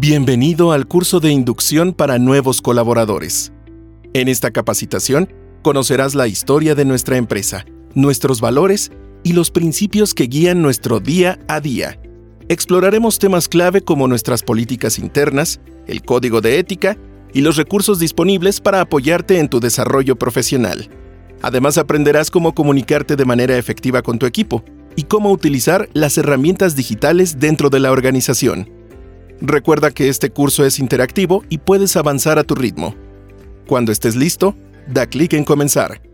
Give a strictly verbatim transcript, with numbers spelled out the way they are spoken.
Bienvenido al curso de inducción para nuevos colaboradores. En esta capacitación, conocerás la historia de nuestra empresa, nuestros valores y los principios que guían nuestro día a día. Exploraremos temas clave como nuestras políticas internas, el código de ética y los recursos disponibles para apoyarte en tu desarrollo profesional. Además, aprenderás cómo comunicarte de manera efectiva con tu equipo y cómo utilizar las herramientas digitales dentro de la organización. Recuerda que este curso es interactivo y puedes avanzar a tu ritmo. Cuando estés listo, da clic en comenzar.